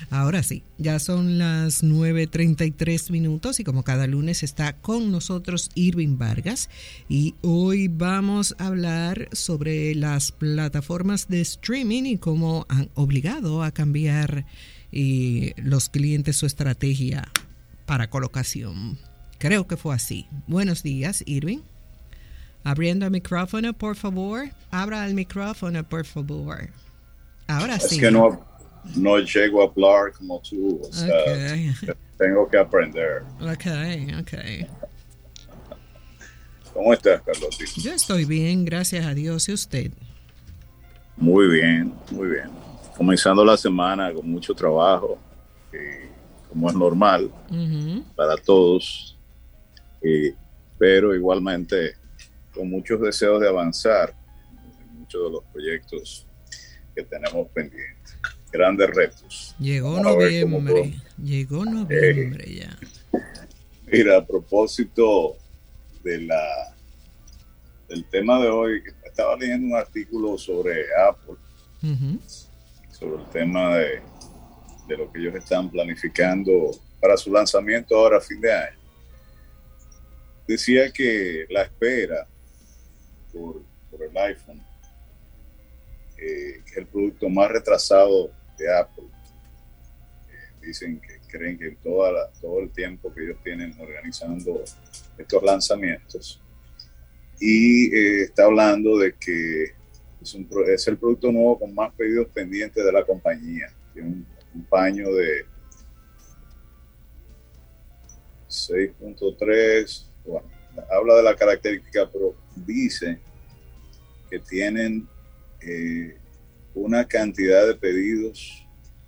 Ahora sí, ya son las 9:33 y como cada lunes está con nosotros Irving Vargas y hoy vamos a hablar sobre las plataformas de streaming y cómo han obligado a cambiar los clientes su estrategia para colocación. Creo que fue así. Buenos días, Irving. Abriendo el micrófono, por favor. Abra el micrófono, por favor. Ahora sí. Es que no llego a hablar como tú. O sea, tengo que aprender. Ok. ¿Cómo estás, Carlos? Yo estoy bien, gracias a Dios. ¿Y usted? Muy bien. Comenzando la semana con mucho trabajo, como es normal para todos, pero igualmente con muchos deseos de avanzar en muchos de los proyectos que tenemos pendientes. Grandes retos. Llegó noviembre ya. Mira, a propósito del tema de hoy, estaba leyendo un artículo sobre Apple, sobre el tema de lo que ellos están planificando para su lanzamiento ahora a fin de año. Decía que la espera por el iPhone, que es el producto más retrasado de Apple. Dicen que creen que todo el tiempo que ellos tienen organizando estos lanzamientos, y está hablando de que es el producto nuevo con más pedidos pendientes de la compañía. Tiene un paño de 6.3, bueno, habla de la característica, pero dice que tienen una cantidad de pedidos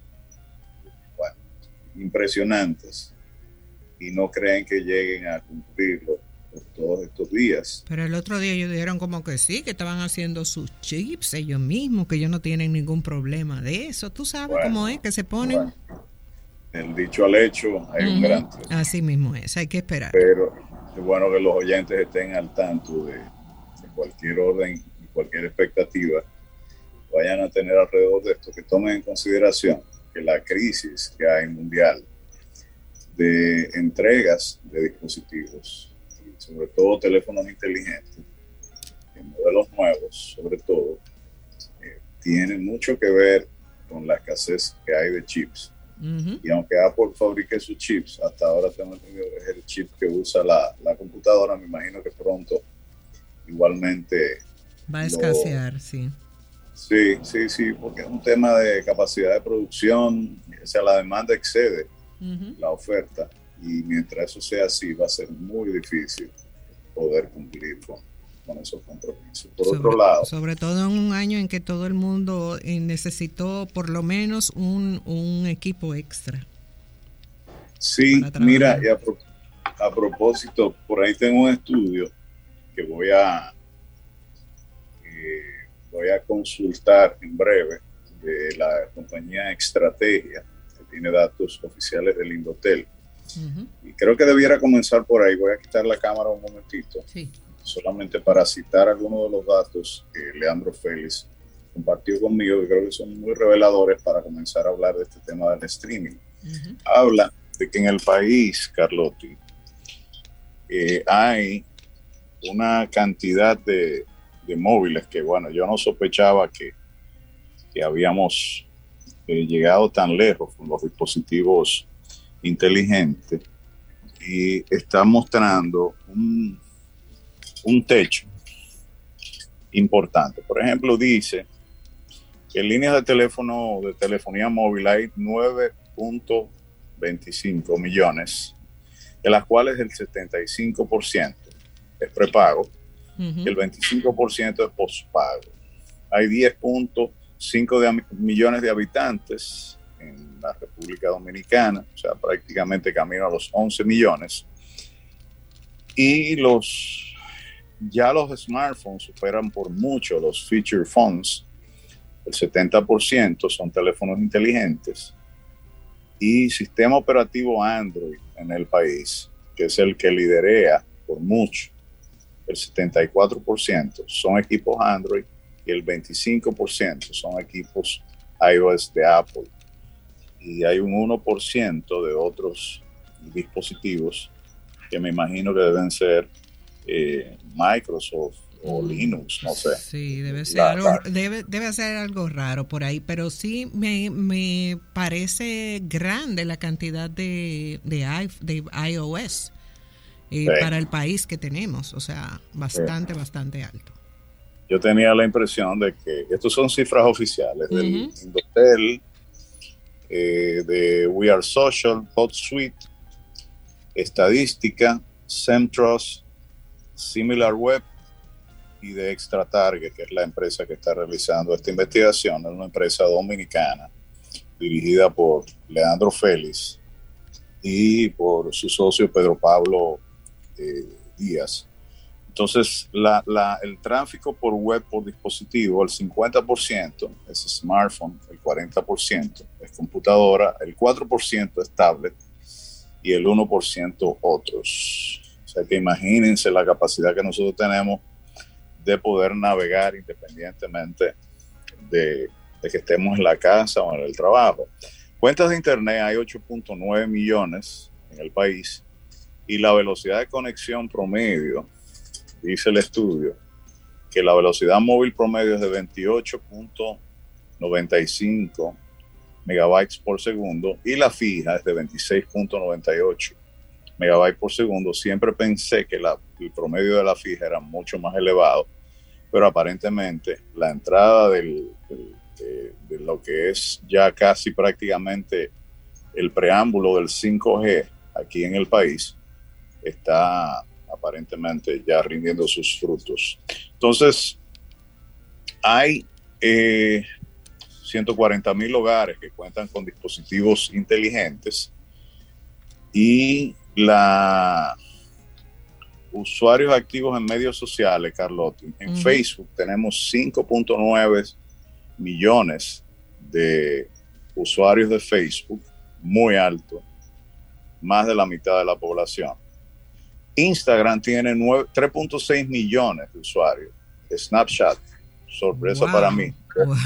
impresionantes y no creen que lleguen a cumplirlo por todos estos días. Pero el otro día ellos dijeron como que sí, que estaban haciendo sus chips ellos mismos, que ellos no tienen ningún problema de eso. Tú sabes cómo es que se ponen. El dicho al hecho hay un gran trecho. Así mismo es, hay que esperar. Pero es bueno que los oyentes estén al tanto de cualquier orden y cualquier expectativa vayan a tener alrededor de esto, que tomen en consideración que la crisis que hay mundial de entregas de dispositivos, y sobre todo teléfonos inteligentes, en modelos nuevos, sobre todo, tiene mucho que ver con la escasez que hay de chips. Y aunque Apple fabrique sus chips, hasta ahora tengo entendido que es el chip que usa la computadora. Me imagino que pronto igualmente va a escasear, sí. Sí, porque es un tema de capacidad de producción. O sea, la demanda excede la oferta, y mientras eso sea así, va a ser muy difícil poder cumplir con esos compromisos. Otro lado, sobre todo en un año en que todo el mundo necesitó por lo menos un equipo extra. Sí, mira, y a propósito, por ahí tengo un estudio que voy a consultar en breve, de la compañía Estrategia, que tiene datos oficiales del Indotel. Y creo que debiera comenzar por ahí. Voy a quitar la cámara un momentito, solamente para citar algunos de los datos que Leandro Félix compartió conmigo, que creo que son muy reveladores para comenzar a hablar de este tema del streaming. Habla de que en el país, Carlotti, hay una cantidad de móviles que, bueno, yo no sospechaba que habíamos llegado tan lejos con los dispositivos inteligentes, y está mostrando un techo importante. Por ejemplo, dice que en líneas de telefonía móvil hay 9.25 millones, de las cuales el 75% es prepago, y el 25% es postpago. Hay 10.5 millones de habitantes en la República Dominicana, o sea, prácticamente camino a los 11 millones. Y ya los smartphones superan por mucho los feature phones. El 70% son teléfonos inteligentes, y sistema operativo Android en el país, que es el que liderea por mucho, el 74% son equipos Android, y el 25% son equipos iOS de Apple. y hay un 1% de otros dispositivos que me imagino que deben ser Microsoft o Linux, no sé. Sí, debe ser debe ser algo raro por ahí, pero sí me parece grande la cantidad de iOS Sí. para el país que tenemos, o sea, bastante alto. Yo tenía la impresión de que estos son cifras oficiales del Indotel, de We Are Social, HotSuite, Estadística, Semtrust, SimilarWeb y de ExtraTarget, que es la empresa que está realizando esta investigación. Es una empresa dominicana dirigida por Leandro Félix y por su socio Pedro Pablo Díaz. Entonces, el tráfico por web por dispositivo, el 50% es smartphone, el 40% es computadora, el 4% es tablet y el 1% otros. O sea que imagínense la capacidad que nosotros tenemos de poder navegar independientemente de que estemos en la casa o en el trabajo. Cuentas de internet hay 8.9 millones en el país y la velocidad de conexión promedio, dice el estudio, que la velocidad móvil promedio es de 28.95 megabytes por segundo y la fija es de 26.98 megabytes por segundo. Siempre pensé que el promedio de la fija era mucho más elevado, pero aparentemente la entrada de lo que es ya casi prácticamente el preámbulo del 5G aquí en el país está aparentemente ya rindiendo sus frutos. Entonces, hay 140,000 hogares que cuentan con dispositivos inteligentes y usuarios activos en medios sociales, Carlotti. En Facebook tenemos 5.9 millones de usuarios de Facebook, muy alto, más de la mitad de la población. Instagram tiene 3.6 millones de usuarios. Snapchat, sorpresa para mí,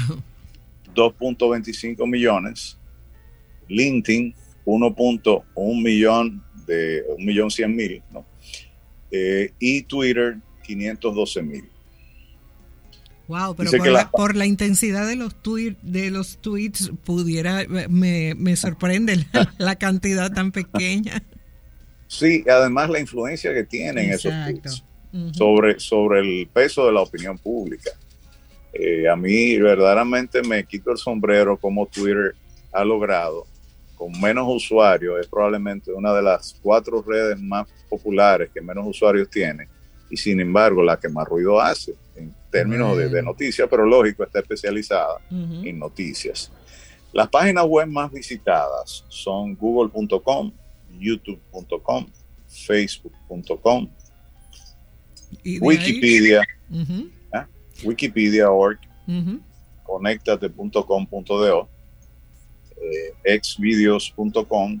2.25 millones. LinkedIn, 1.1 millón de 1.100.000, ¿no? Y Twitter, 512,000. Wow, pero por la intensidad de los tweets me sorprende la cantidad tan pequeña. Sí, además la influencia que tienen esos tweets sobre el peso de la opinión pública. A mí verdaderamente me quito el sombrero como Twitter ha logrado, con menos usuarios, es probablemente una de las 4 redes más populares que menos usuarios tiene, y sin embargo la que más ruido hace en términos de noticias, pero lógico, está especializada en noticias. Las páginas web más visitadas son google.com, youtube.com, facebook.com, Wikipedia, Wikipedia.org, conectate.com.do, exvideos.com,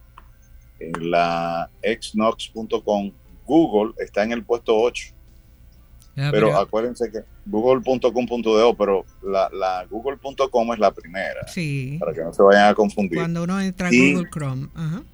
la exnox.com. Google está en el puesto 8. Pero acuérdense que google.com.do, pero la google.com es la primera. Sí. Para que no se vayan a confundir. Cuando uno entra a Google Chrome.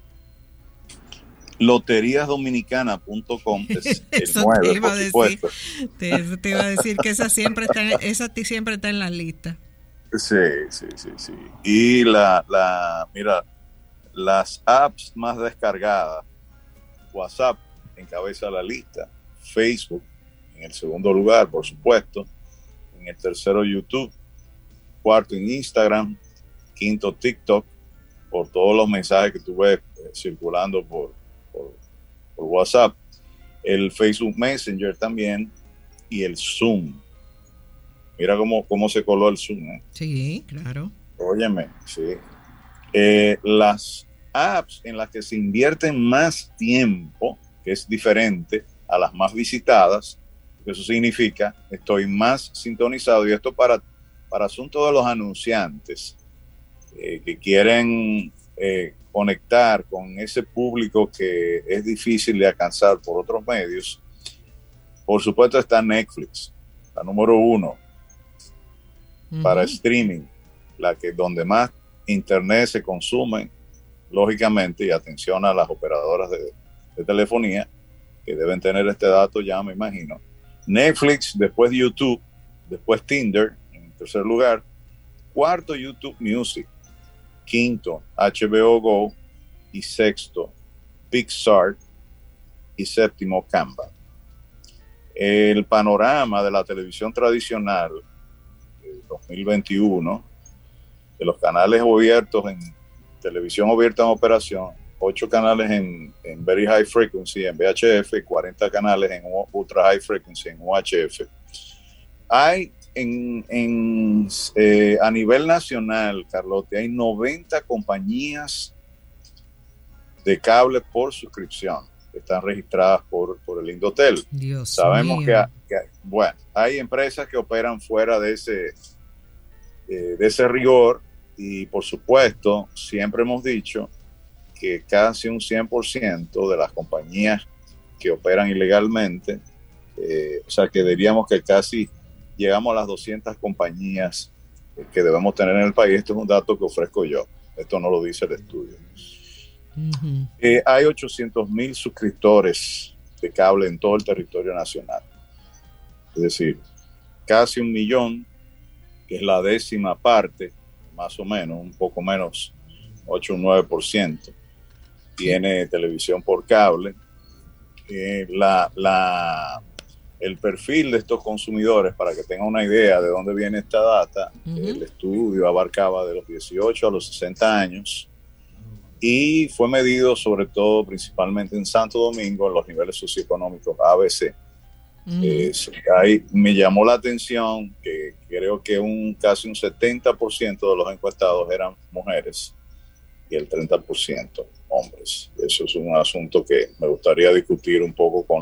Loteriasdominicana.com es el 9, por supuesto. Te iba a decir que esa siempre está en la lista. Sí. Y mira, las apps más descargadas, WhatsApp encabeza la lista, Facebook en el segundo lugar, por supuesto, en el tercero YouTube, cuarto en Instagram, quinto TikTok, por todos los mensajes que tú ves circulando por WhatsApp, el Facebook Messenger también y el Zoom. Mira cómo se coló el Zoom, ¿eh? Sí, claro. Óyeme, sí. Las apps en las que se invierte más tiempo, que es diferente a las más visitadas, eso significa estoy más sintonizado, y esto para asuntos de los anunciantes que quieren conectar con ese público que es difícil de alcanzar por otros medios. Por supuesto está Netflix, la número 1 para streaming, donde más Internet se consume, lógicamente, y atención a las operadoras de telefonía, que deben tener este dato ya, me imagino. Netflix, después YouTube, después Tinder, en tercer lugar. Cuarto, YouTube Music. Quinto, HBO Go. Y sexto, Pixar. Y séptimo, Canva. El panorama de la televisión tradicional 2021, de los canales abiertos en televisión abierta en operación, 8 canales en Very High Frequency, en VHF, y 40 canales en Ultra High Frequency, en UHF. Hay a nivel nacional, Carlote, hay 90 compañías de cable por suscripción que están registradas por el Indotel. Dios Sabemos mío. que hay empresas que operan fuera de ese rigor, y por supuesto siempre hemos dicho que casi un 100% de las compañías que operan ilegalmente, o sea que diríamos que casi llegamos a las 200 compañías que debemos tener en el país. Esto es un dato que ofrezco yo, esto no lo dice el estudio. Uh-huh. Hay 800,000 suscriptores de cable en todo el territorio nacional, es decir, casi 1 millón, que es la 10ª parte, más o menos, un poco menos, 8 o 9%, tiene televisión por cable. El perfil de estos consumidores, para que tengan una idea de dónde viene esta data, el estudio abarcaba de los 18 a los 60 años y fue medido sobre todo, principalmente en Santo Domingo, en los niveles socioeconómicos ABC. Ahí me llamó la atención que creo que casi un 70% de los encuestados eran mujeres y el 30% hombres. Eso es un asunto que me gustaría discutir un poco con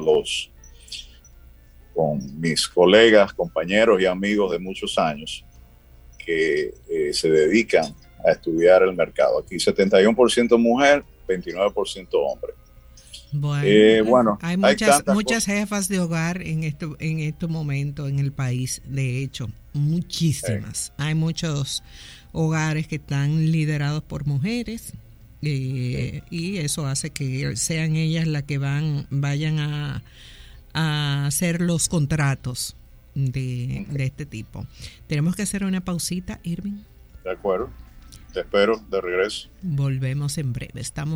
mis colegas, compañeros y amigos de muchos años que se dedican a estudiar el mercado. Aquí 71% mujer, 29% hombre. Bueno, hay muchas jefas de hogar en este momento en el país, de hecho, muchísimas. Hay muchos hogares que están liderados por mujeres, y eso hace que sean ellas las que vayan a hacer los contratos de este tipo. Tenemos que hacer una pausita, Irving. De acuerdo. Te espero de regreso. Volvemos en breve. Estamos